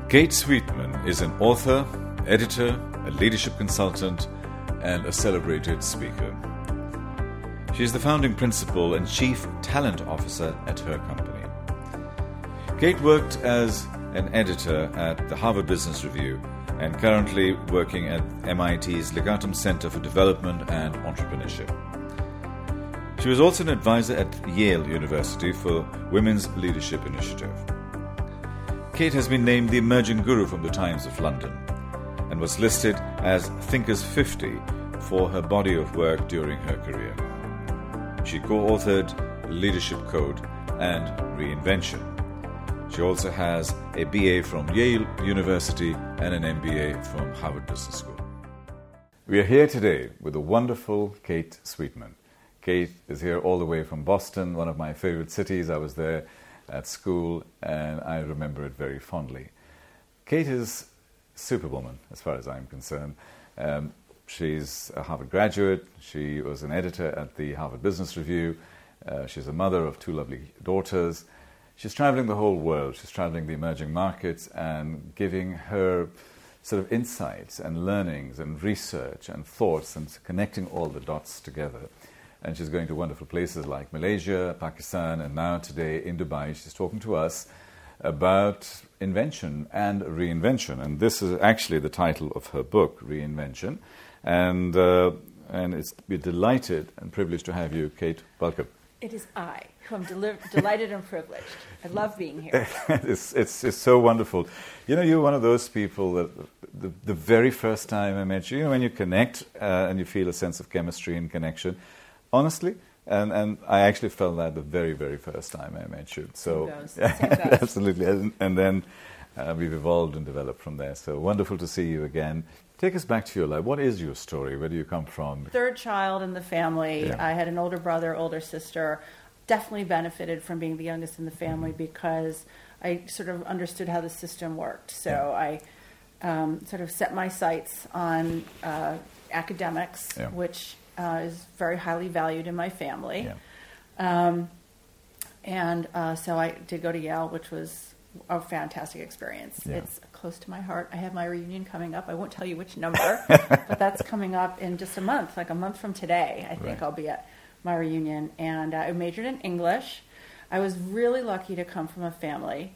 Kate Sweetman is an author, editor, a leadership consultant, and a celebrated speaker. She is the founding principal and chief talent officer at her company. Kate worked as an editor at the Harvard Business Review and currently working at MIT's Legatum Center for Development and Entrepreneurship. She was also an advisor at Yale University for Women's Leadership Initiative. Kate has been named the Emerging Guru from the Times of London and was listed as Thinkers 50 for her body of work during her career. She co-authored Leadership Code and Reinvention. She also has a BA from Yale University and an MBA from Harvard Business School. We are here today with the wonderful Kate Sweetman. Kate is here all the way from Boston, one of my favorite cities. I was there at school, and I remember it very fondly. Kate is superwoman, as far as I'm concerned. She's a Harvard graduate. She was an editor at the Harvard Business Review. She's a mother of 2 lovely daughters. She's traveling the whole world. She's traveling the emerging markets and giving her sort of insights and learnings and research and thoughts and connecting all the dots together. And she's going to wonderful places like Malaysia, Pakistan, and now today in Dubai. She's talking to us about invention and reinvention. And this is actually the title of her book, Reinvention. And we're delighted and privileged to have you, Kate. Welcome. It is I who am delighted and privileged. I love being here. It's so wonderful. You know, you're one of those people that the very first time I met you, when you connect and you feel a sense of chemistry and connection, honestly, and I actually felt that the very, very first time I met you. So, Same goes. Absolutely. And then we've evolved and developed from there. So wonderful to see you again. Take us back to your life. What is your story? Where do you come from? Third child in the family. Yeah. I had an older brother, older sister. Definitely benefited from being the youngest in the family because I sort of understood how the system worked. So I sort of set my sights on academics, which is very highly valued in my family. Yeah. So I did go to Yale, which was a fantastic experience. Yeah. It's close to my heart. I have my reunion coming up. I won't tell you which number, but that's coming up in just a month, like a month from today. I think I'll be at my reunion. And I majored in English. I was really lucky to come from a family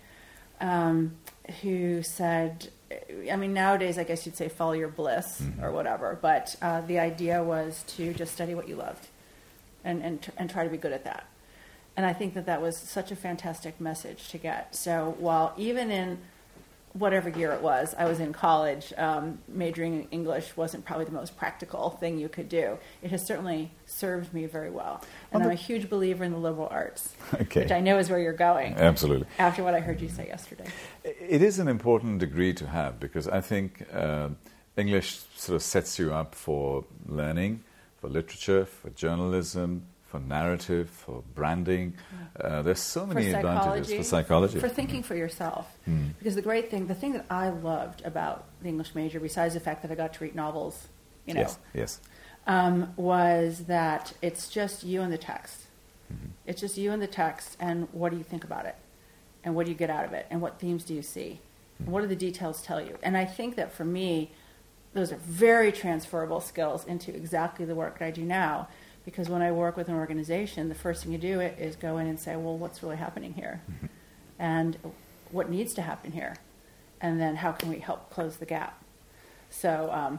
who said, I mean, nowadays I guess you'd say follow your bliss or whatever, but the idea was to just study what you loved and try to be good at that. And I think that was such a fantastic message to get. So while even in whatever year it was, I was in college, majoring in English wasn't probably the most practical thing you could do. It has certainly served me very well. And I'm a huge believer in the liberal arts, which I know is where you're going. Absolutely. After what I heard you say yesterday. It is an important degree to have because I think English sort of sets you up for learning, for literature, for journalism, for narrative, for branding. There's so many advantages for psychology. For thinking for yourself. Because the thing that I loved about the English major, besides the fact that I got to read novels, Yes. Was that it's just you and the text. It's just you and the text, and what do you think about it? And what do you get out of it? And what themes do you see? And what do the details tell you? And I think that for me, those are very transferable skills into exactly the work that I do now. Because when I work with an organization, the first thing you do is go in and say, well, what's really happening here? And what needs to happen here? And then how can we help close the gap? So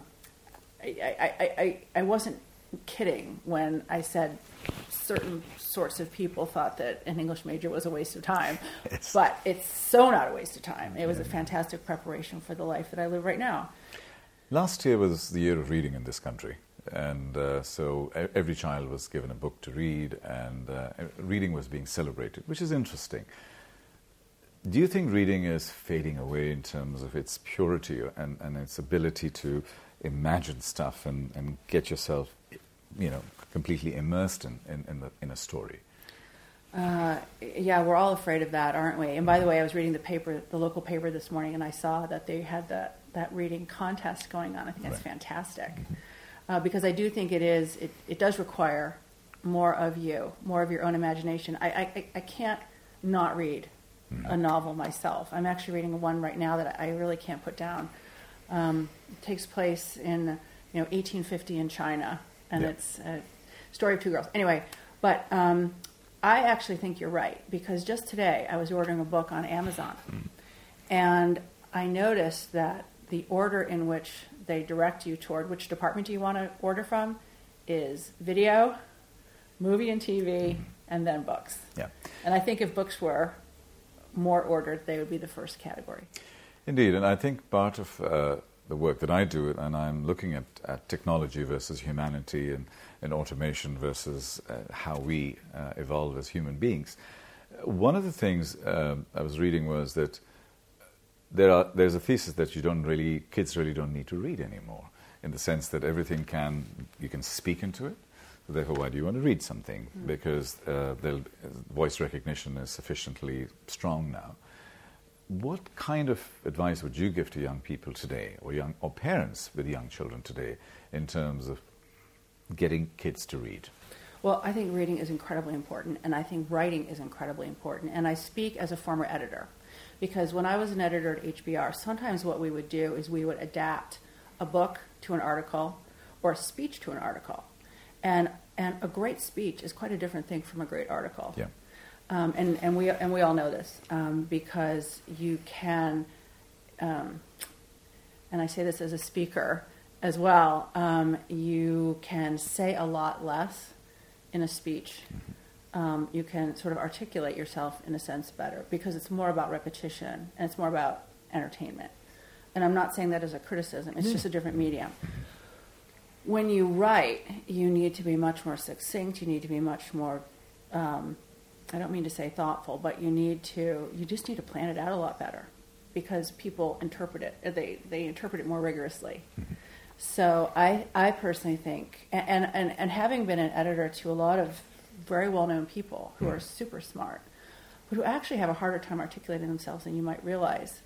I wasn't kidding when I said certain sorts of people thought that an English major was a waste of time. But it's so not a waste of time. It was a fantastic preparation for the life that I live right now. Last year was the year of reading in this country. And so every child was given a book to read, and reading was being celebrated, which is interesting. Do you think reading is fading away in terms of its purity and its ability to imagine stuff and get yourself, completely immersed in a story? Yeah, we're all afraid of that, aren't we? And by the way, I was reading the local paper this morning, and I saw that they had that reading contest going on. I think that's fantastic. Because I do think it does require more of you, more of your own imagination. I can't not read. a novel myself. I'm actually reading one right now that I really can't put down. It takes place in 1850 in China, and it's a story of two girls. Anyway, but I actually think you're right, because just today I was ordering a book on Amazon, and I noticed that the order in which they direct you toward which department do you want to order from is video, movie and TV, and then books. Yeah. And I think if books were more ordered, they would be the first category. Indeed, and I think part of the work that I do, and I'm looking at technology versus humanity and automation versus how we evolve as human beings. One of the things I was reading was that there's a thesis that kids really don't need to read anymore, in the sense that everything you can speak into it. So therefore, why do you want to read something? Because voice recognition is sufficiently strong now. What kind of advice would you give to young people today, or parents with young children today, in terms of getting kids to read? Well, I think reading is incredibly important, and I think writing is incredibly important. And I speak as a former editor, because when I was an editor at HBR, sometimes what we would do is we would adapt a book to an article or a speech to an article. And a great speech is quite a different thing from a great article. Yeah. And we all know this, because you can, and I say this as a speaker as well, you can say a lot less in a speech. You can sort of articulate yourself in a sense better, because it's more about repetition and it's more about entertainment. And I'm not saying that as a criticism, it's just a different medium. When you write, you need to be much more succinct, you need to be much more, I don't mean to say thoughtful, but you just need to plan it out a lot better, because people interpret it, they interpret it more rigorously. So I personally think, and having been an editor to a lot of very well-known people who are super smart, but who actually have a harder time articulating themselves than you might realize,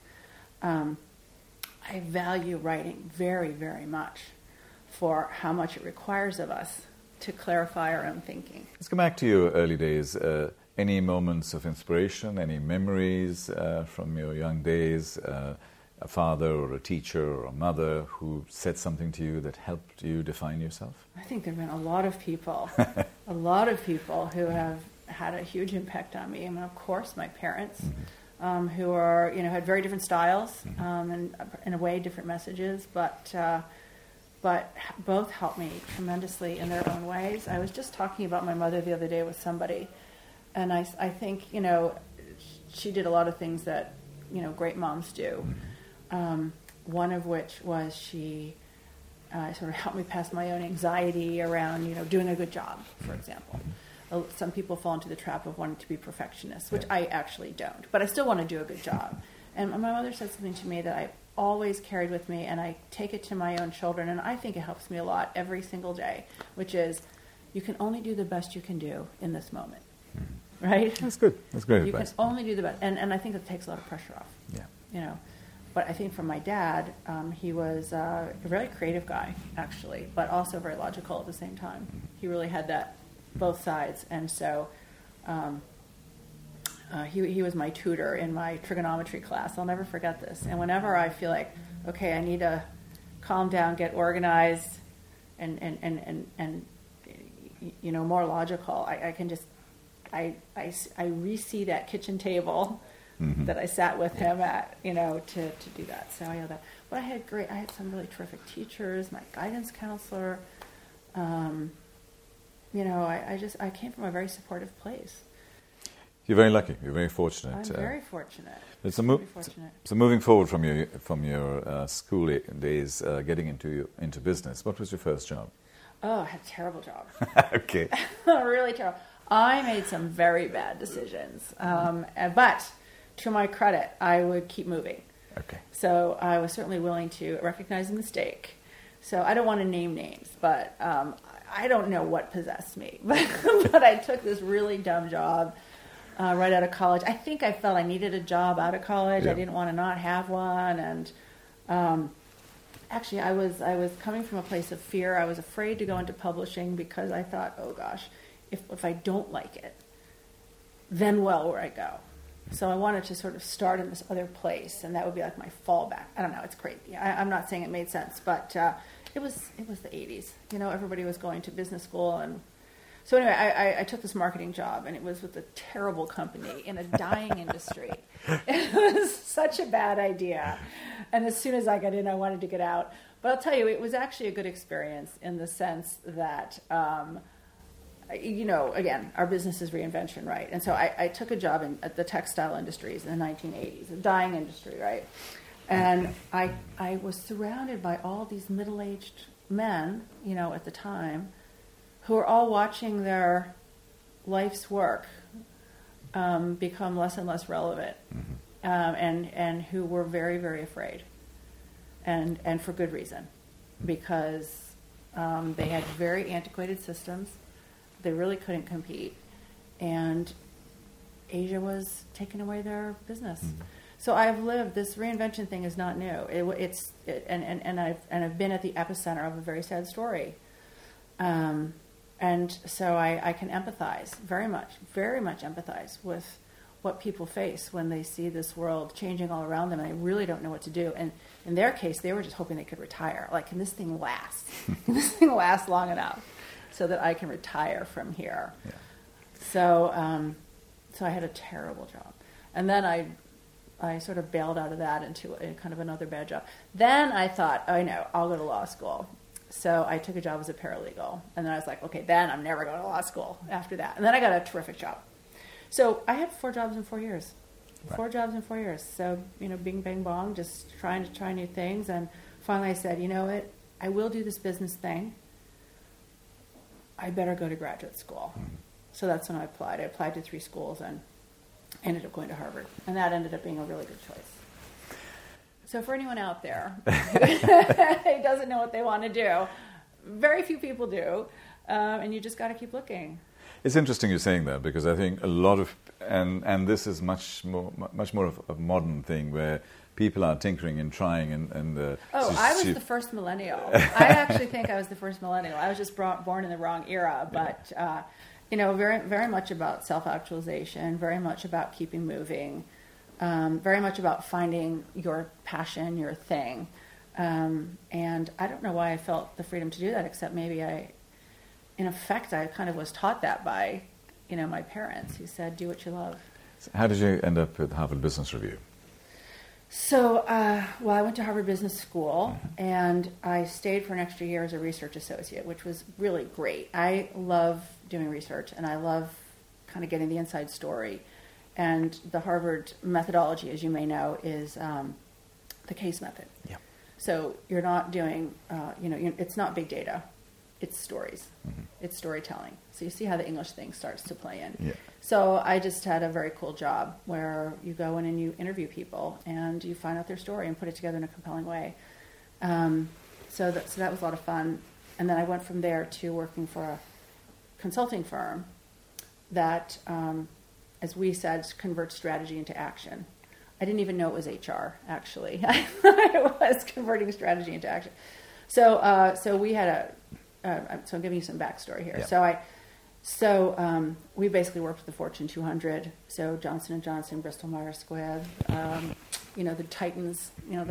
I value writing very, very much for how much it requires of us to clarify our own thinking. Let's come back to your early days. Any moments of inspiration, any memories from your young days, a father or a teacher or a mother who said something to you that helped you define yourself? I think there have been a lot of people, who have had a huge impact on me. I mean, of course, my parents, who are, had very different styles, and in a way different messages, but both helped me tremendously in their own ways. I was just talking about my mother the other day with somebody, and I think, she did a lot of things that, great moms do. One of which was she sort of helped me pass my own anxiety around, doing a good job, for example. Some people fall into the trap of wanting to be perfectionists, which I actually don't, but I still want to do a good job. And my mother said something to me that I always carried with me, and I take it to my own children, and I think it helps me a lot every single day, which is, you can only do the best you can do in this moment. Right? That's good. That's great advice. You can only do the best. And I think that takes a lot of pressure off. Yeah. But I think for my dad, he was a very creative guy, actually, but also very logical at the same time. He really had that, both sides. And so he was my tutor in my trigonometry class. I'll never forget this. And whenever I feel like, okay, I need to calm down, get organized, and more logical, I can just, I re-see that kitchen table that I sat with him at, to do that. So I know that. But I had some really terrific teachers, my guidance counselor. I came from a very supportive place. You're very lucky. You're very fortunate. I'm very fortunate. So moving forward from your school days, getting into business, what was your first job? Oh, I had a terrible job. Okay. Really terrible. I made some very bad decisions, but to my credit, I would keep moving. Okay. So I was certainly willing to recognize a mistake. So I don't want to name names, but I don't know what possessed me. But I took this really dumb job right out of college. I think I felt I needed a job out of college. Yeah. I didn't want to not have one. And actually, I was coming from a place of fear. I was afraid to go into publishing because I thought, oh gosh, if I don't like it, then where I go. So I wanted to sort of start in this other place, and that would be like my fallback. I don't know, it's crazy. I'm not saying it made sense, but it was the 80s. You know, everybody was going to business school, and so anyway, I took this marketing job, and it was with a terrible company in a dying industry. It was such a bad idea, and as soon as I got in, I wanted to get out. But I'll tell you, it was actually a good experience in the sense that, you know, again, our business is reinvention, right? And so I took a job at the textile industries in the 1980s, a dying industry, right? And I was surrounded by all these middle-aged men, you know, at the time, who were all watching their life's work become less and less relevant, and who were very, very afraid, and for good reason, because they had very antiquated systems. They really couldn't compete, and Asia was taking away their business. So I've lived, this reinvention thing is not new. And I've been at the epicenter of a very sad story. And so I can empathize very much empathize with what people face when they see this world changing all around them, and they really don't know what to do. And in their case, they were just hoping they could retire. Like, can this thing last? Can this thing last long enough so that I can retire from here? Yeah. So I had a terrible job. And then I sort of bailed out of that into a kind of another bad job. Then I thought, oh, no, I'll go to law school. So I took a job as a paralegal. And then I was like, okay, then I'm never going to law school after that. And then I got a terrific job. So I had 4 jobs in 4 years. Right. 4 jobs in 4 years. So, you know, bing, bang, bong, just trying to try new things. And finally I said, you know what, I will do this business thing. I better go to graduate school. So that's when I applied. I applied to 3 schools and ended up going to Harvard. And that ended up being a really good choice. So for anyone out there who doesn't know what they want to do, very few people do, and you just got to keep looking. It's interesting you're saying that, because I think a lot of, and this is much more of a modern thing where people are tinkering and trying and I was the first millennial. I actually think I was the first millennial. I was just born in the wrong era, but you know, very, very much about self-actualization, very much about keeping moving. Very much about finding your passion, your thing. And I don't know why I felt the freedom to do that, except maybe in effect, I kind of was taught that by, you know, my parents, who said, do what you love. So how did you end up with Harvard Business Review? So, well, I went to Harvard Business School, and I stayed for an extra year as a research associate, which was really great. I love doing research, and I love kind of getting the inside story. And the Harvard methodology, as you may know, is the case method. Yeah. So you're not doing, it's not big data. It's stories. It's storytelling. So you see how the English thing starts to play in. Yeah. So I just had a very cool job where you go in and you interview people and you find out their story and put it together in a compelling way. So that was a lot of fun. And then I went from there to working for a consulting firm that, as we said, converts strategy into action. I didn't even know it was HR, actually. I was converting strategy into action. So we had so I'm giving you some backstory here. Yeah. So we basically worked with the Fortune 200. So Johnson & Johnson, Bristol Myers Squibb, the Titans,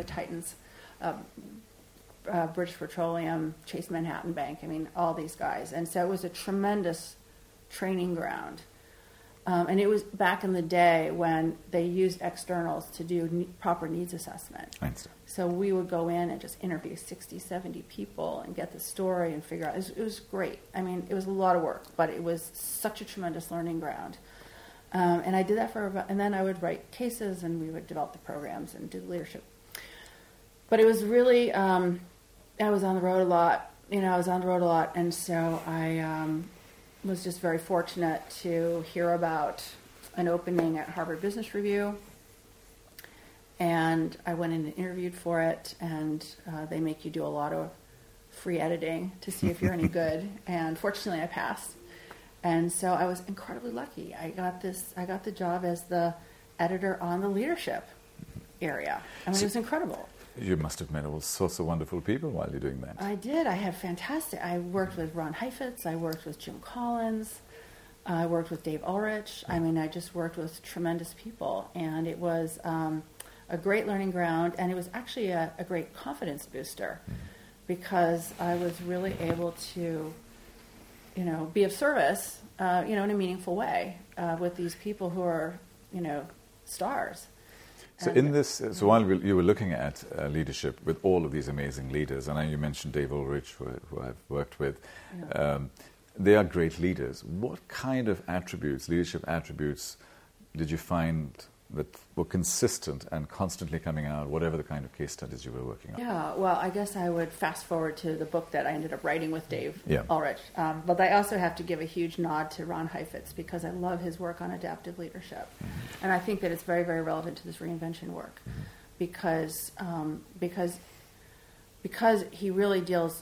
British Petroleum, Chase Manhattan Bank. I mean, all these guys. And so it was a tremendous training ground. And it was back in the day when they used externals to do proper needs assessment. I understand. So we would go in and just interview 60, 70 people and get the story and figure out. It was great. I mean, it was a lot of work, but it was such a tremendous learning ground. And I did that and then I would write cases and we would develop the programs and do the leadership. But it was really, I was on the road a lot. And so I was just very fortunate to hear about an opening at Harvard Business Review, and I went in and interviewed for it, and they make you do a lot of free editing to see if you're any good, and fortunately I passed, and so I was incredibly lucky. I got the job as the editor on the leadership area. I mean, it was incredible. You must have met all sorts of wonderful people while you're doing that. I did. I had fantastic. I worked with Ron Heifetz. I worked with Jim Collins. I worked with Dave Ulrich. I mean, I just worked with tremendous people, and it was a great learning ground, and it was actually a great confidence booster because I was really able to, be of service, in a meaningful way with these people who are, stars. So in this, while you were looking at leadership with all of these amazing leaders, and you mentioned Dave Ulrich, who I've worked with, they are great leaders. What kind of attributes, leadership attributes, did you find that were consistent and constantly coming out, whatever the kind of case studies you were working on? Yeah, well, I guess I would fast forward to the book that I ended up writing with Dave Ulrich. But I also have to give a huge nod to Ron Heifetz because I love his work on adaptive leadership. And I think that it's very, very relevant to this reinvention work because he really deals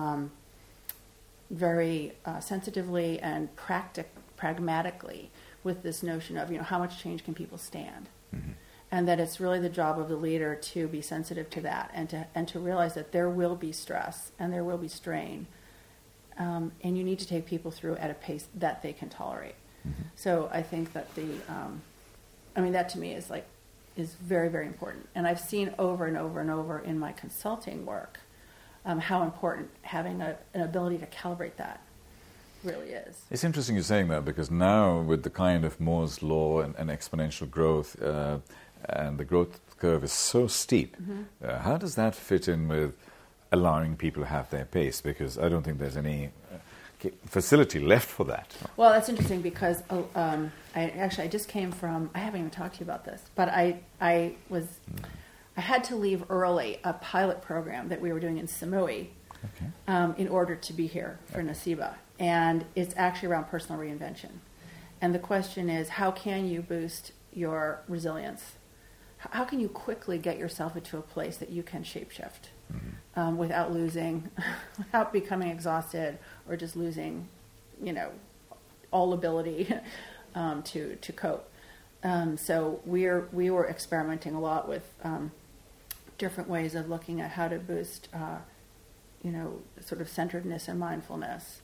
very sensitively and pragmatically with this notion of, how much change can people stand? And that it's really the job of the leader to be sensitive to that and to realize that there will be stress and there will be strain. And you need to take people through at a pace that they can tolerate. So I think that that to me is very, very important. And I've seen over and over and over in my consulting work how important having an ability to calibrate that really is. It's interesting you're saying that because now with the kind of Moore's law and exponential growth and the growth curve is so steep, how does that fit in with allowing people to have their pace? Because I don't think there's any facility left for that. Well, that's interesting because I just came from, I haven't even talked to you about this, but I had to leave early a pilot program that we were doing in Samui in order to be here for NACIBA. And it's actually around personal reinvention. And the question is, how can you boost your resilience? How can you quickly get yourself into a place that you can shapeshift without losing, without becoming exhausted or just losing, all ability to cope? So we were experimenting a lot with different ways of looking at how to boost, sort of centeredness and mindfulness.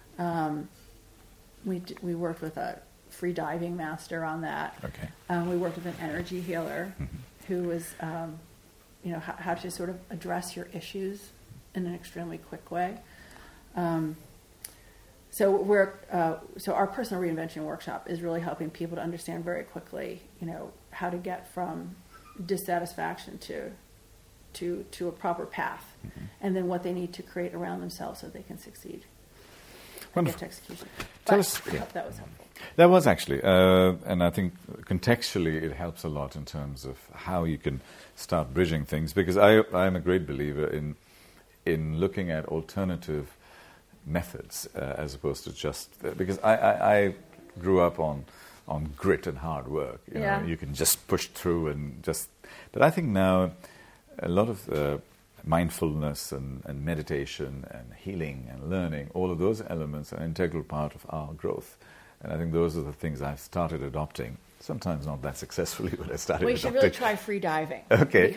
We worked with a free diving master on that. We worked with an energy healer who was, how to sort of address your issues in an extremely quick way. So our personal reinvention workshop is really helping people to understand very quickly, how to get from dissatisfaction to a proper path, and then what they need to create around themselves so they can succeed. Wonderful. Get to execution. Tell us. I hope that was helpful. That was actually, and I think contextually it helps a lot in terms of how you can start bridging things. Because I am a great believer in looking at alternative methods as opposed to just because I grew up on grit and hard work. You know, you can just push through and just. But I think now a lot of mindfulness and meditation and healing and learning, all of those elements are an integral part of our growth. And I think those are the things I've started adopting. Sometimes not that successfully, but I started adopting. We should really try free diving. Okay.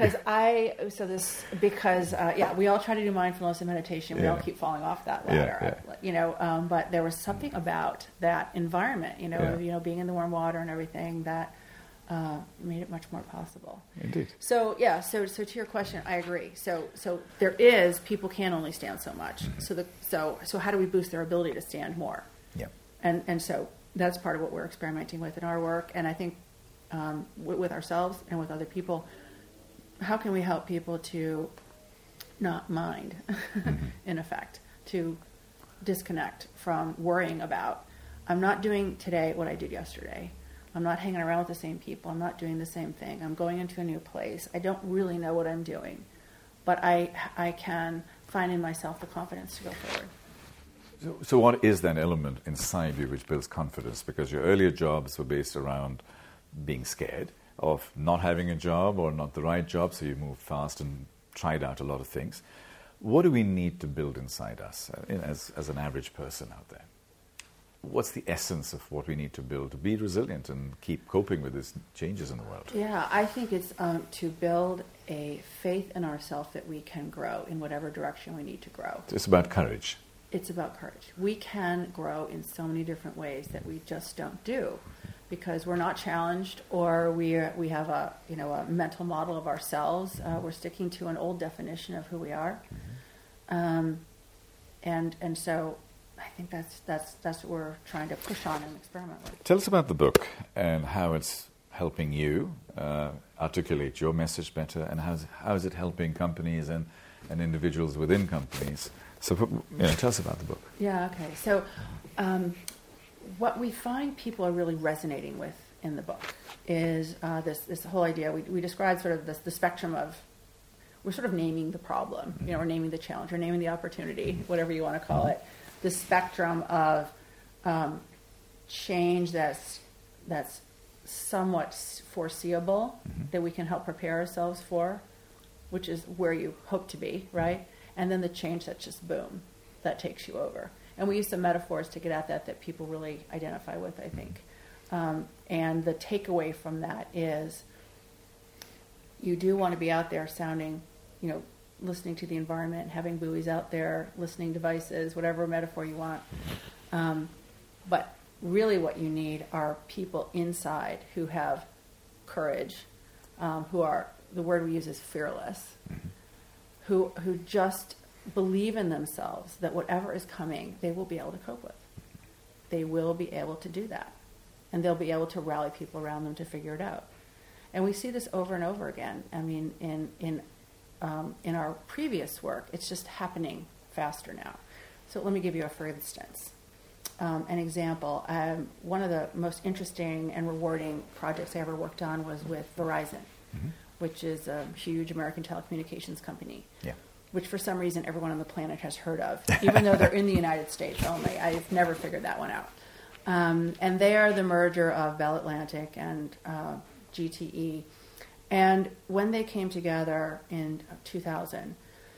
Because we all try to do mindfulness and meditation. We all keep falling off that ladder. But there was something about that environment, being in the warm water and everything that made it much more possible. Indeed. So to your question, I agree. So people can only stand so much. So how do we boost their ability to stand more? Yeah. And so that's part of what we're experimenting with in our work. And I think with ourselves and with other people, how can we help people to not mind, in effect, to disconnect from worrying about, I'm not doing today what I did yesterday. I'm not hanging around with the same people. I'm not doing the same thing. I'm going into a new place. I don't really know what I'm doing, but I can find in myself the confidence to go forward. So what is that element inside you which builds confidence? Because your earlier jobs were based around being scared of not having a job or not the right job, so you moved fast and tried out a lot of things. What do we need to build inside us as an average person out there? What's the essence of what we need to build to be resilient and keep coping with these changes in the world? Yeah, I think it's to build a faith in ourselves that we can grow in whatever direction we need to grow. It's about courage. it's about courage. We can grow in so many different ways that we just don't do, because we're not challenged, or we have a mental model of ourselves. We're sticking to an old definition of who we are, and so I think that's what we're trying to push on and experiment with. Tell us about the book and how it's helping you articulate your message better, and how is it helping companies and individuals within companies. So tell us about the book. Yeah, okay. So what we find people are really resonating with in the book is this whole idea. We describe sort of the spectrum of, we're sort of naming the problem, we're naming the challenge, we're naming the opportunity, whatever you want to call it. The spectrum of change that's somewhat foreseeable, that we can help prepare ourselves for, which is where you hope to be, right? And then the change that's just boom, that takes you over. And we use some metaphors to get at that people really identify with, I think. And the takeaway from that is, you do want to be out there sounding, listening to the environment, having buoys out there, listening devices, whatever metaphor you want. But really what you need are people inside who have courage, who are, the word we use is fearless, who just believe in themselves that whatever is coming, they will be able to cope with. They will be able to do that. And they'll be able to rally people around them to figure it out. And we see this over and over again. I mean, in our previous work, it's just happening faster now. So let me give you for instance, an example. One of the most interesting and rewarding projects I ever worked on was with Verizon, which is a huge American telecommunications company, which for some reason everyone on the planet has heard of, even though they're in the United States only. I've never figured that one out. And they are the merger of Bell Atlantic and GTE. And when they came together in 2000,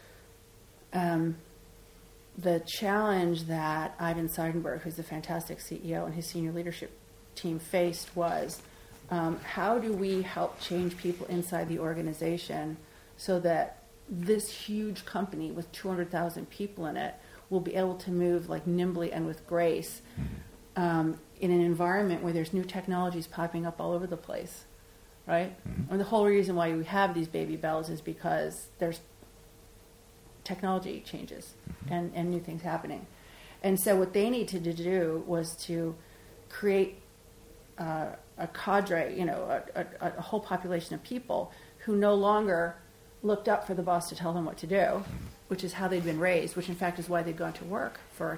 the challenge that Ivan Seidenberg, who's the fantastic CEO, and his senior leadership team faced was, how do we help change people inside the organization so that this huge company with 200,000 people in it will be able to move like nimbly and with grace in an environment where there's new technologies popping up all over the place, right? And the whole reason why we have these baby bells is because there's technology changes and new things happening. And so what they needed to do was to create a cadre, a whole population of people who no longer looked up for the boss to tell them what to do, which is how they'd been raised, which in fact is why they'd gone to work for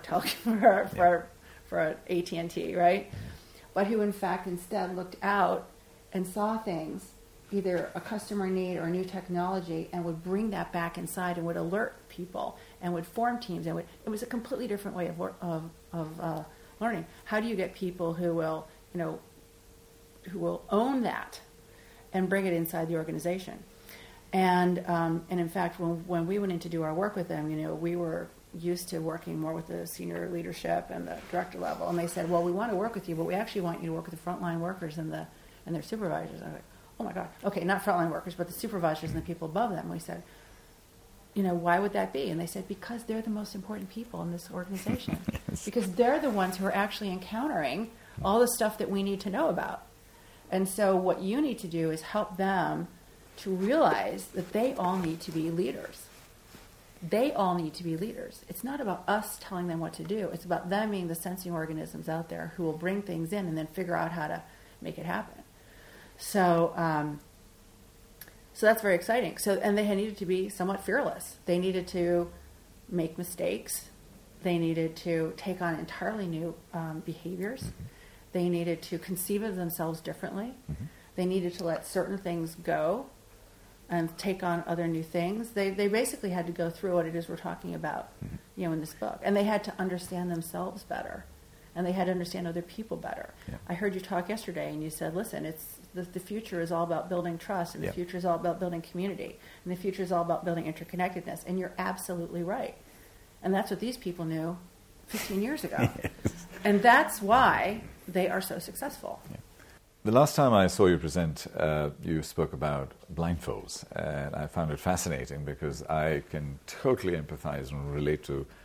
AT&T, right? But who in fact instead looked out and saw things, either a customer need or a new technology, and would bring that back inside and would alert people and would form teams. And it was a completely different way of learning. How do you get people who will, who will own that and bring it inside the organization? And in fact, when we went in to do our work with them, we were used to working more with the senior leadership and the director level, and they said, "Well, we want to work with you, but we actually want you to work with the frontline workers and their supervisors." I was like, "Oh my God, okay, not frontline workers, but the supervisors and the people above them." We said, "Why would that be?" And they said, "Because they're the most important people in this organization, because they're the ones who are actually encountering all the stuff that we need to know about. And so what you need to do is help them to realize that they all need to be leaders. They all need to be leaders. It's not about us telling them what to do. It's about them being the sensing organisms out there who will bring things in and then figure out how to make it happen." So that's very exciting. And they needed to be somewhat fearless. They needed to make mistakes. They needed to take on entirely new behaviors. They needed to conceive of themselves differently. They needed to let certain things go and take on other new things. They basically had to go through what it is we're talking about, in this book. And they had to understand themselves better. And they had to understand other people better. Yeah. I heard you talk yesterday, and you said, listen, the future is all about building trust, and the future is all about building community, and the future is all about building interconnectedness. And you're absolutely right. And that's what these people knew 15 years ago. Yes. And that's why they are so successful. Yeah. The last time I saw you present, you spoke about blindfolds, and I found it fascinating because I can totally empathize and relate to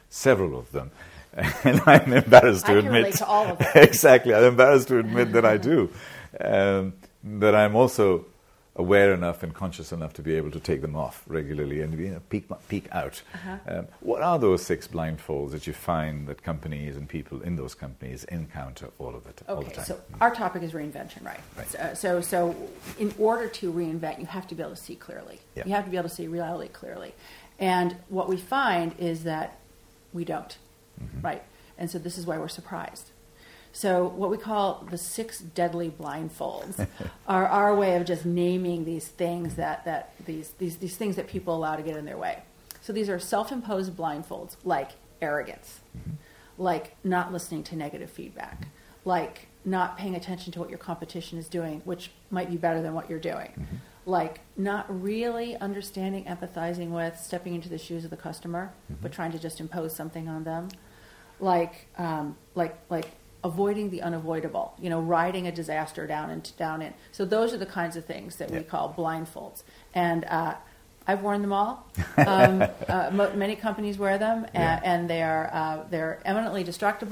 several of them. And I'm embarrassed to I admit. can relate to all of them. Exactly. I'm embarrassed to admit that I do. But I'm also aware enough and conscious enough to be able to take them off regularly and peek out. What are those 6 blindfolds that you find that companies and people in those companies encounter all the time? Okay, so our topic is reinvention, right? So in order to reinvent, you have to be able to see clearly. Yeah. You have to be able to see reality clearly. And what we find is that we don't, right? And so this is why we're surprised. So what we call the 6 deadly blindfolds are our way of just naming these things these things that people allow to get in their way. So these are self-imposed blindfolds, like arrogance, like not listening to negative feedback, like not paying attention to what your competition is doing, which might be better than what you're doing, like not really understanding, empathizing with, stepping into the shoes of the customer, but trying to just impose something on them, like avoiding the unavoidable, riding a disaster down in. So those are the kinds of things that we call blindfolds. And I've worn them all. Many companies wear them, and they're eminently destructive,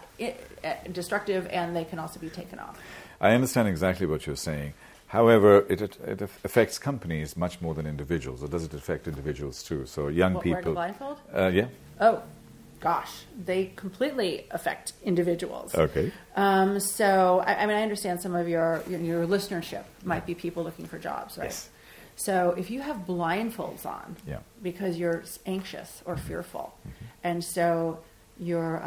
and they can also be taken off. I understand exactly what you're saying. However, it affects companies much more than individuals, or does it affect individuals too? So young people. Wearing a blindfold? Yeah. Oh, gosh, they completely affect individuals. Okay. So, I understand some of your listenership might be people looking for jobs, right? Yes. So if you have blindfolds on Yeah. because you're anxious or fearful, and so you're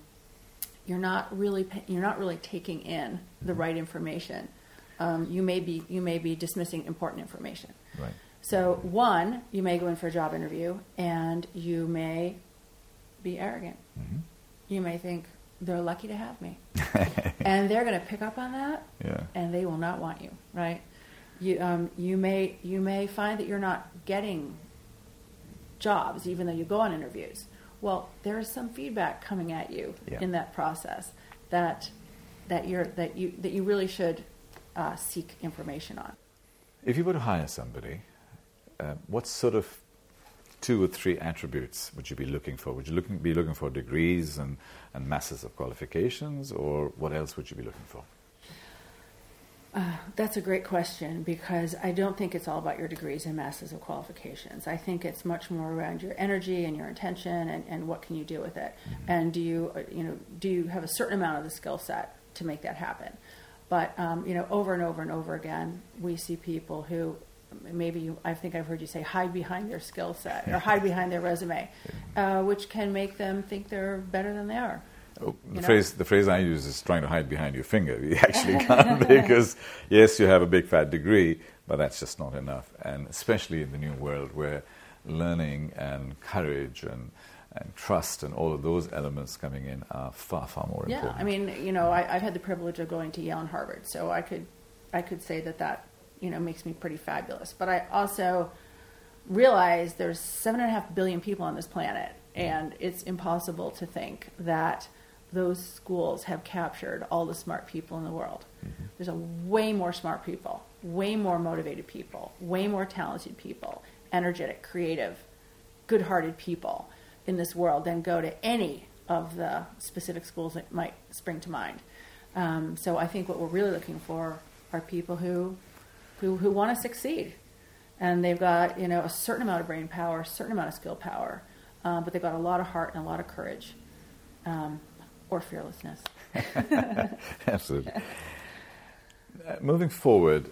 not really taking in the right information, you may be dismissing important information. Right. So one, you may go in for a job interview and you may be arrogant. You may think they're lucky to have me, and they're going to pick up on that, and they will not want you, right? You may find that you're not getting jobs even though you go on interviews. Well, there is some feedback coming at you in that process that you really should seek information on. If you were to hire somebody, what sort of 2 or 3 attributes would you be looking for? Would you be looking for degrees and masses of qualifications, or what else would you be looking for? That's a great question, because I don't think it's all about your degrees and masses of qualifications. I think it's much more around your energy and your intention and what can you do with it. And do you have a certain amount of the skill set to make that happen? But over and over and over again, we see people who I think I've heard you say hide behind their skill set or hide behind their resume, which can make them think they're better than they are. Oh, the phrase I use is trying to hide behind your finger. You actually can't, because yes, you have a big fat degree, but that's just not enough. And especially in the new world where learning and courage and trust and all of those elements coming in are far, far more important. Yeah, I mean, I've had the privilege of going to Yale and Harvard, so I could say that makes me pretty fabulous. But I also realize there's 7.5 billion people on this planet, and it's impossible to think that those schools have captured all the smart people in the world. There's way more smart people, way more motivated people, way more talented people, energetic, creative, good-hearted people in this world than go to any of the specific schools that might spring to mind. So I think what we're really looking for are people who want to succeed, and they've got a certain amount of brain power, a certain amount of skill power, but they've got a lot of heart and a lot of courage, or fearlessness. Absolutely. Moving forward,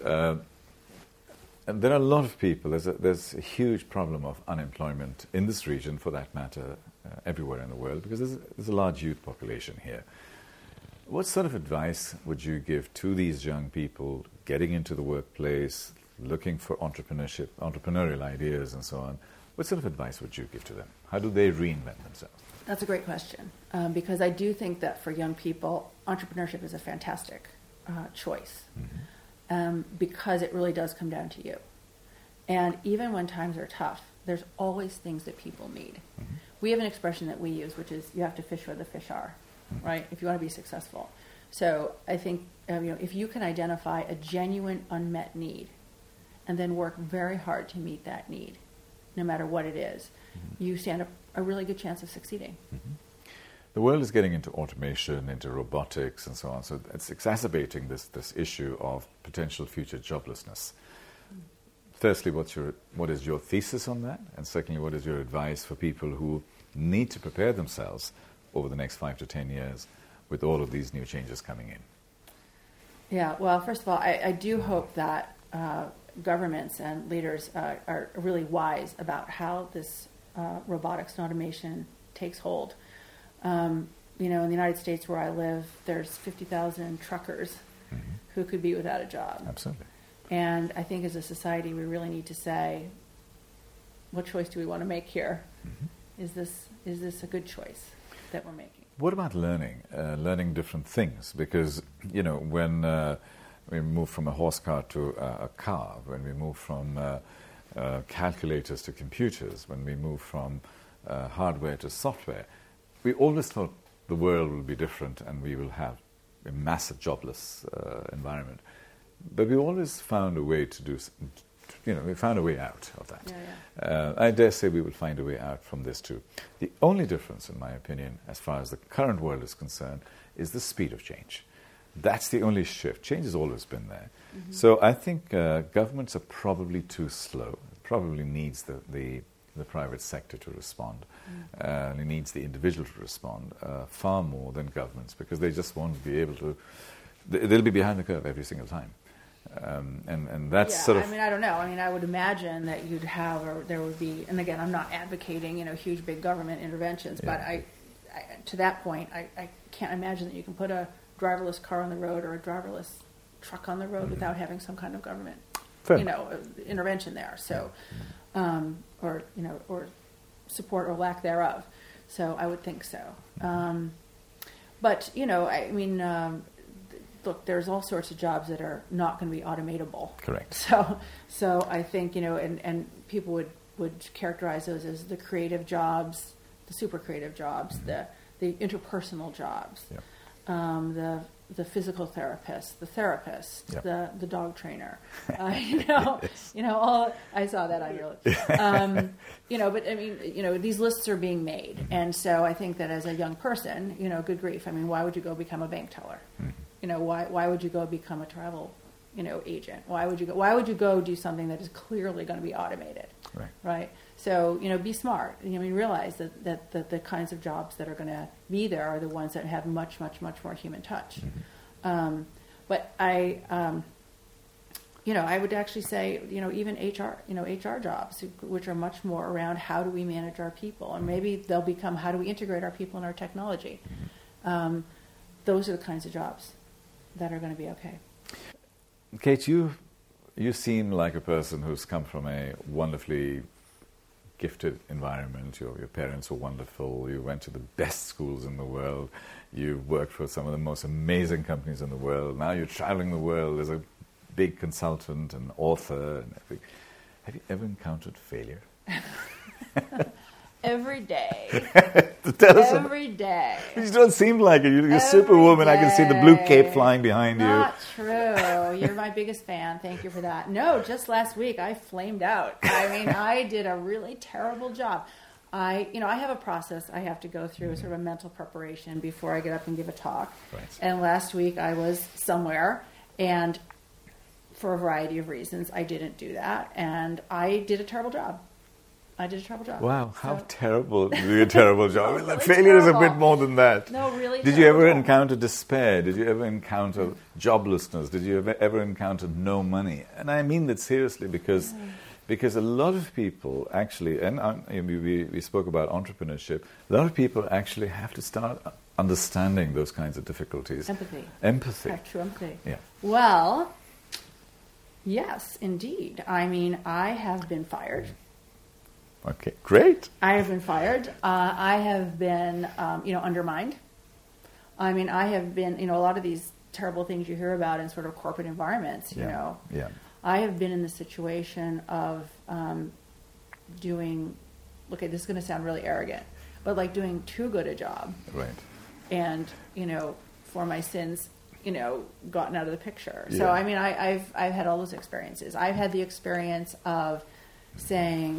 there are a lot of people. There's a huge problem of unemployment in this region, for that matter, everywhere in the world, because there's a large youth population here. What sort of advice would you give to these young people getting into the workplace, looking for entrepreneurial ideas and so on? What sort of advice would you give to them? How do they reinvent themselves? That's a great question, because I do think that for young people, entrepreneurship is a fantastic choice, because it really does come down to you. And even when times are tough, there's always things that people need. We have an expression that we use, which is you have to fish where the fish are, right, if you want to be successful. So I think if you can identify a genuine unmet need and then work very hard to meet that need, no matter what it is, you stand a really good chance of succeeding. The world is getting into automation, into robotics, and so on. So it's exacerbating this issue of potential future joblessness. Firstly, what is your thesis on that? And secondly, what is your advice for people who need to prepare themselves over the next 5 to 10 years with all of these new changes coming in? Yeah, well, first of all, I do hope that governments and leaders are really wise about how this robotics and automation takes hold. In the United States where I live, there's 50,000 truckers who could be without a job. Absolutely. And I think as a society, we really need to say, what choice do we want to make here? Is this a good choice that we're making? What about learning different things? Because, when we move from a horse car to a car, when we move from calculators to computers, when we move from hardware to software, we always thought the world will be different and we will have a massive jobless environment. But we always found a way to do, we found a way out of that. I dare say we will find a way out from this too. The only difference, in my opinion, as far as the current world is concerned, is the speed of change. That's the only shift. Change has always been there. So I think governments are probably too slow. It probably needs the private sector to respond. It needs the individual to respond far more than governments, because they just won't be able to. They'll be behind the curve every single time. And that's sort of... I don't know. I would imagine that you'd have, or there would be, and again, I'm not advocating, huge, big government interventions, but I to that point, I can't imagine that you can put a driverless car on the road or a driverless truck on the road without having some kind of government, intervention there. So, or support or lack thereof. So I would think so. But, look, there's all sorts of jobs that are not going to be automatable. Correct. So I think, and people would characterize those as the creative jobs, the super creative jobs, the interpersonal jobs, the physical therapist, the therapist, the dog trainer, all, I saw that on your list. But these lists are being made. And so I think that as a young person, good grief. Why would you go become a bank teller? Why would you go become a travel, agent? Why would you go do something that is clearly going to be automated? Right. So, be smart. Realize that the kinds of jobs that are going to be there are the ones that have much, much, much more human touch. But I would actually say, even HR jobs, which are much more around how do we manage our people, and maybe they'll become how do we integrate our people in our technology. Those are the kinds of jobs that are going to be okay. Kate, you seem like a person who's come from a wonderfully gifted environment. Your parents were wonderful. You went to the best schools in the world. You worked for some of the most amazing companies in the world. Now you're traveling the world as a big consultant and author and everything. Have you ever encountered failure? Every day. Every day. You don't seem like it. You're a superwoman. I can see the blue cape flying behind you. Not true. You're my biggest fan. Thank you for that. No, just last week I flamed out. I did a really terrible job. I have a process I have to go through, sort of a mental preparation before I get up and give a talk. Right. And last week I was somewhere, and for a variety of reasons, I didn't do that, and I did a terrible job. Wow, how terrible. You did a terrible job. Really failure is a bit more than that. No, really. Did you ever encounter despair? Did you ever encounter joblessness? Did you ever encounter no money? And I mean that seriously, because a lot of people actually, and we spoke about entrepreneurship, a lot of people actually have to start understanding those kinds of difficulties. Empathy. Have true empathy. Yeah. Well, yes, indeed. I have been fired. Okay, great. I have been fired. I have been, undermined. I have been, a lot of these terrible things you hear about in sort of corporate environments, you know. Yeah. I have been in the situation of doing, okay, this is going to sound really arrogant, but like doing too good a job. Right. And, for my sins, gotten out of the picture. Yeah. So, I've had all those experiences. I've had the experience of saying,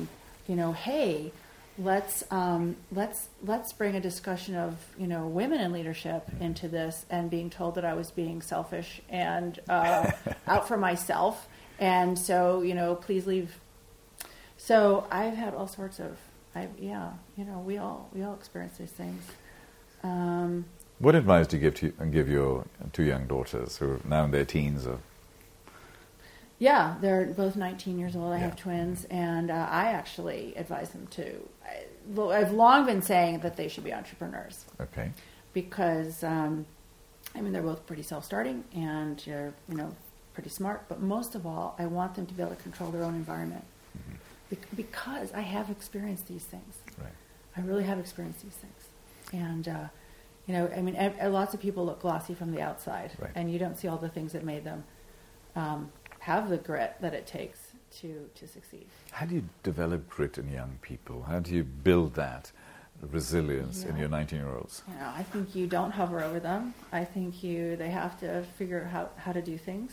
hey, let's bring a discussion of women in leadership into this, and being told that I was being selfish and out for myself, and so please leave. So I've had all sorts of we all experience these things. What advice do you give your two young daughters who are now in their teens? Yeah, they're both 19 years old. I Yeah. have twins, and I actually advise them to. I've long been saying that they should be entrepreneurs Okay. because, they're both pretty self-starting and they're, pretty smart. But most of all, I want them to be able to control their own environment because I have experienced these things. Right. I really have experienced these things, and lots of people look glossy from the outside, Right. and you don't see all the things that made them have the grit that it takes to succeed. How do you develop grit in young people? How do you build that resilience in your 19-year-olds? I think you don't hover over them. I think they have to figure out how to do things.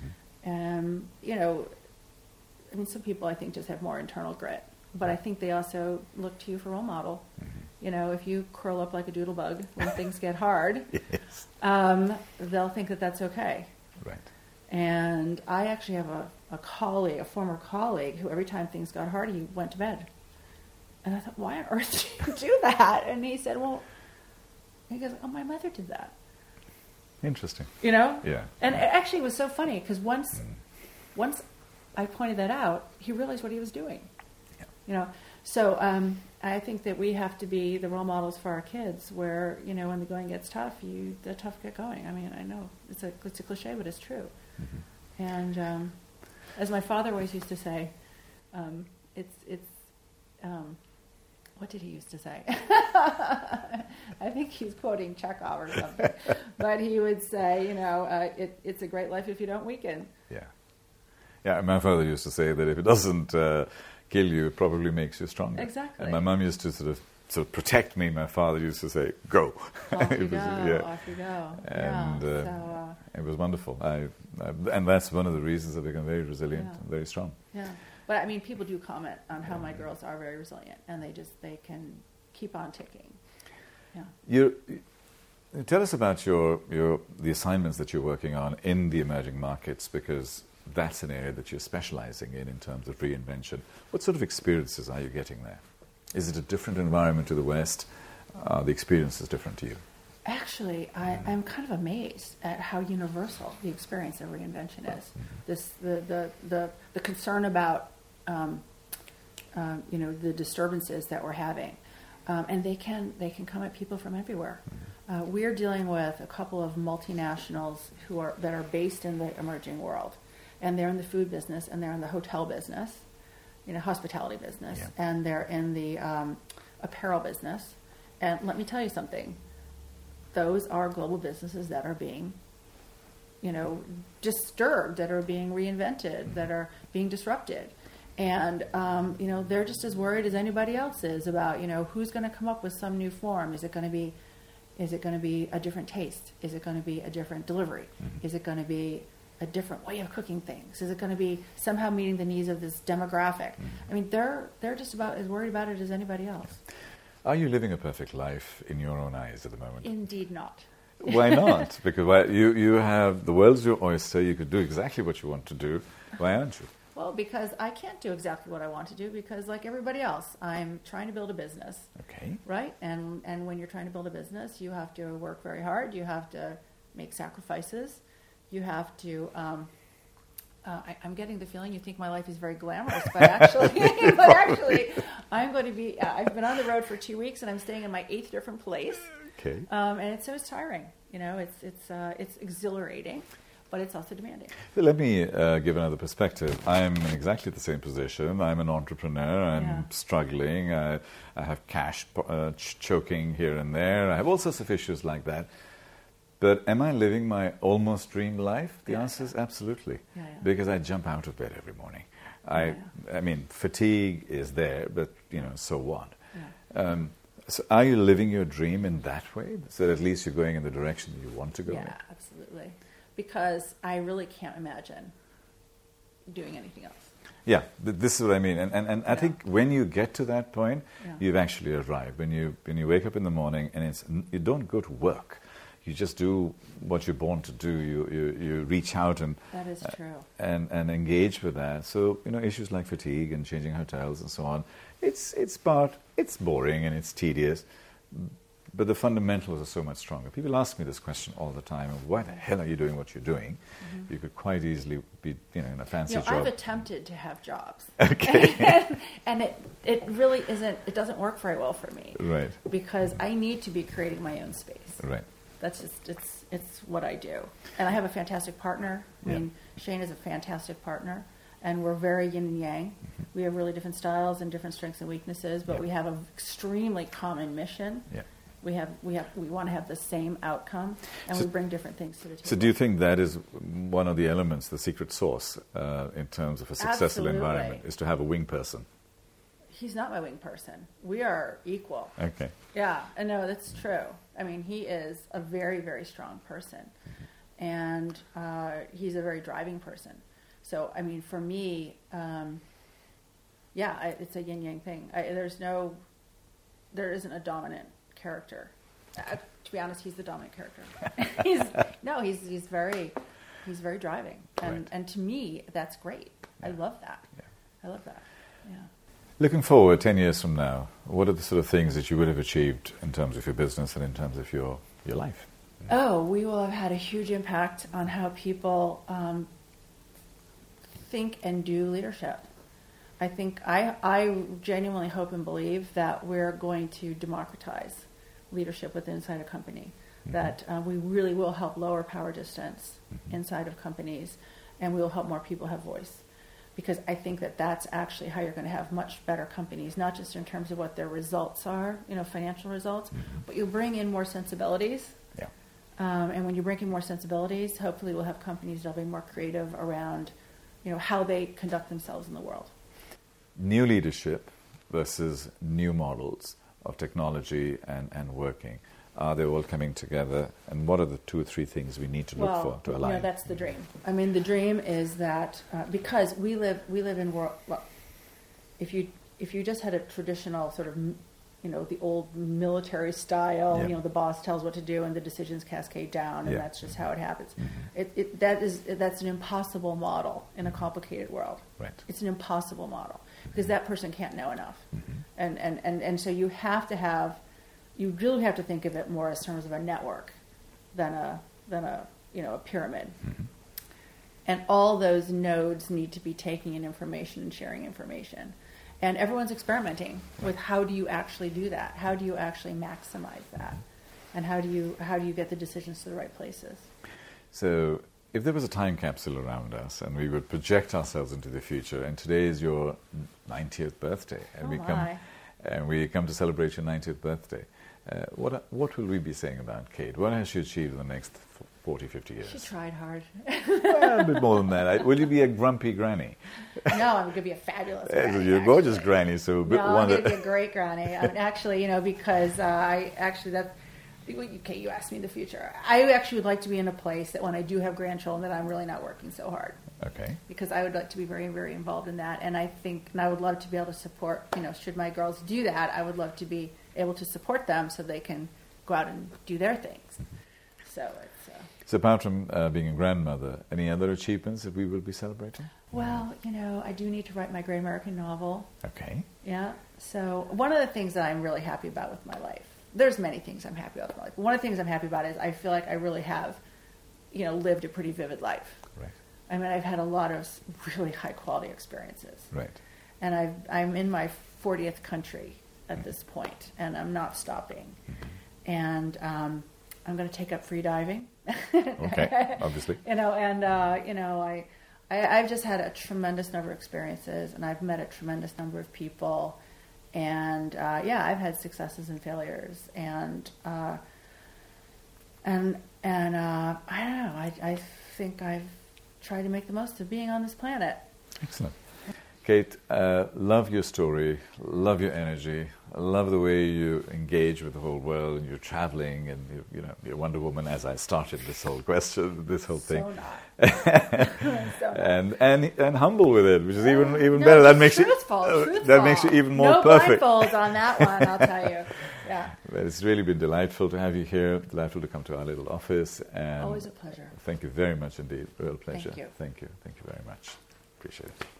Some people I think just have more internal grit, but I think they also look to you for role model. If you curl up like a doodle bug when things get hard, Yes. they'll think that that's okay. Right. And I actually have a former colleague, who every time things got hard, he went to bed. And I thought, why on earth do you do that? And he said, he goes, my mother did that. Interesting. Yeah. And Yeah. it actually was so funny because once I pointed that out, he realized what he was doing. Yeah. So I think that we have to be the role models for our kids where, when the going gets tough, the tough get going. I know it's a cliche, but it's true. And as my father always used to say, what did he used to say? I think he's quoting Chekhov or something. But he would say, it's a great life if you don't weaken. Yeah. Yeah, my father used to say that if it doesn't kill you, it probably makes you stronger. Exactly. And my mum used to sort of protect me. My father used to say, go. Off you go, yeah. off you go. And it was wonderful. And that's one of the reasons I've become very resilient and very strong. Yeah. But people do comment on how my girls are very resilient, and they can keep on ticking. Yeah. Tell us about the assignments that you're working on in the emerging markets, because that's an area that you're specializing in terms of reinvention. What sort of experiences are you getting there? Is it a different environment to the West? The experience is different to you? Actually, I'm kind of amazed at how universal the experience of reinvention is. The concern about the disturbances that we're having, and they can come at people from everywhere. We're dealing with a couple of multinationals that are based in the emerging world, and they're in the food business, and they're in the hotel business, hospitality business, and they're in the apparel business. And let me tell you something. Those are global businesses that are being, disturbed, that are being reinvented, that are being disrupted. And, they're just as worried as anybody else is about, who's going to come up with some new form. Is it going to be a different taste? Is it going to be a different delivery? Is it going to be a different way of cooking things? Is it going to be somehow meeting the needs of this demographic? They're just about as worried about it as anybody else. Are you living a perfect life in your own eyes at the moment? Indeed not. Why not? Because you have the world's your oyster. You could do exactly what you want to do. Why aren't you? Well, because I can't do exactly what I want to do because, like everybody else, I'm trying to build a business. Okay. Right? And when you're trying to build a business, you have to work very hard. You have to make sacrifices. You have to... I'm getting the feeling you think my life is very glamorous, but actually, I'm going to be... I've been on the road for 2 weeks, and I'm staying in my 8th different place. Okay. And it's tiring. It's exhilarating, but it's also demanding. Let me give another perspective. I'm in exactly the same position. I'm an entrepreneur. I'm struggling. I have cash choking here and there. I have all sorts of issues like that. But am I living my almost dream life? The answer is absolutely. Yeah. Because I jump out of bed every morning. I mean, fatigue is there, but, so what? Yeah. So are you living your dream in that way? So at least you're going in the direction that you want to go in? Yeah, absolutely. Because I really can't imagine doing anything else. Yeah, this is what I mean. And I think when you get to that point, you've actually arrived. When you wake up in the morning and you don't go to work. You just do what you're born to do. You reach out and that is true. And engage with that. So issues like fatigue and changing hotels and so on. It's boring and it's tedious, but the fundamentals are so much stronger. People ask me this question all the time: why the hell are you doing what you're doing? Mm-hmm. You could quite easily be in a fancy job. I've attempted to have jobs. Okay. and it really isn't. It doesn't work very well for me. Right. Because I need to be creating my own space. Right. That's just it's what I do, and I have a fantastic partner. I mean, Shane is a fantastic partner, and we're very yin and yang. Mm-hmm. We have really different styles and different strengths and weaknesses, but we have an extremely common mission. Yeah. We want to have the same outcome, and we bring different things to the table. So, do you think that is one of the elements, the secret sauce, in terms of a successful environment, is to have a wing person? He's not my wing person. We are equal. Okay. Yeah, no, that's true. I mean, he is a very, very strong person, and he's a very driving person. So, I mean, for me, it's a yin-yang thing. There isn't a dominant character. To be honest, he's the dominant character. He's very driving, and to me, that's great. I love that. Yeah. I love that. Yeah. Looking forward 10 years from now, what are the sort of things that you would have achieved in terms of your business and in terms of your life? Oh, we will have had a huge impact on how people think and do leadership. I think I genuinely hope and believe that we're going to democratize leadership within inside a company, that we really will help lower power distance inside of companies, and we will help more people have voice. Because I think that that's actually how you're going to have much better companies, not just in terms of what their results are, financial results, but you bring in more sensibilities. Yeah. And when you bring in more sensibilities, hopefully we'll have companies that'll be more creative around, how they conduct themselves in the world. New leadership versus new models of technology and working. Are they all coming together? And what are the 2 or 3 things we need to look for to align? That's the dream. I mean, the dream is that because we live in world. Well, if you just had a traditional sort of, the old military style, the boss tells what to do and the decisions cascade down, and that's just how it happens. Mm-hmm. That's an impossible model in a complicated world. Right. It's an impossible model because that person can't know enough, and so you have to have. You really have to think of it more as terms of a network than a pyramid. Mm-hmm. And all those nodes need to be taking in information and sharing information. And everyone's experimenting with how do you actually do that? How do you actually maximize that? And how do you get the decisions to the right places? So if there was a time capsule around us and we would project ourselves into the future, and today is your 90th birthday, and we come to celebrate your 90th birthday, what will we be saying about Kate? What has she achieved in the next 40, 50 years? She tried hard. Well, a bit more than that. Will you be a grumpy granny? No, I'm going to be a fabulous granny. You're a gorgeous granny, so I'm going to be a great granny. Actually, because okay, you asked me the future. I actually would like to be in a place that when I do have grandchildren, that I'm really not working so hard. Okay. Because I would like to be very, very involved in that, and I would love to be able to support. Should my girls do that, I would love to be able to support them so they can go out and do their things. So it's. So apart from being a grandmother, any other achievements that we will be celebrating? Well, I do need to write my Great American Novel. Okay. Yeah. So one of the things that I'm really happy about with my life, there's many things I'm happy about with my life. One of the things I'm happy about is I feel like I really have, lived a pretty vivid life. Right. I mean, I've had a lot of really high quality experiences. Right. And I'm in my 40th country at this point, and I'm not stopping. Mm-hmm. And I'm going to take up free diving. Okay, obviously. I've just had a tremendous number of experiences, and I've met a tremendous number of people, and I've had successes and failures, and I don't know. I think I've tried to make the most of being on this planet. Excellent. Kate, love your story, love your energy, love the way you engage with the whole world, and you're traveling, and you're Wonder Woman. As I started this whole thing, So not. So not. and humble with it, which is even No, better. That just makes truthful. that makes you even more no perfect. No blindfolds on that one, I'll tell you. Yeah. But it's really been delightful to have you here. Delightful to come to our little office. And Always a pleasure. Thank you very much indeed. Real pleasure. Thank you. Thank you. Thank you very much. Appreciate it.